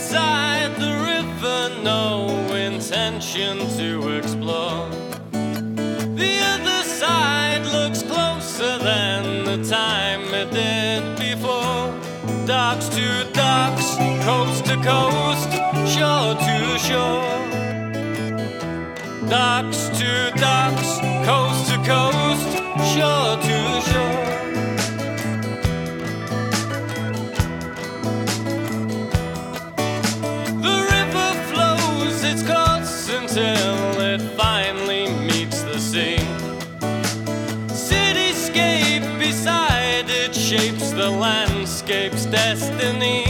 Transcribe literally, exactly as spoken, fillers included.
beside the river, no intention to explore. The other side looks closer than the time it did before. Docks to docks, coast to coast, shore to shore. Docks to docks, coast to coast, shore to shore. The river flows its course until it finally meets the sea. Cityscape beside it shapes the landscape's destiny.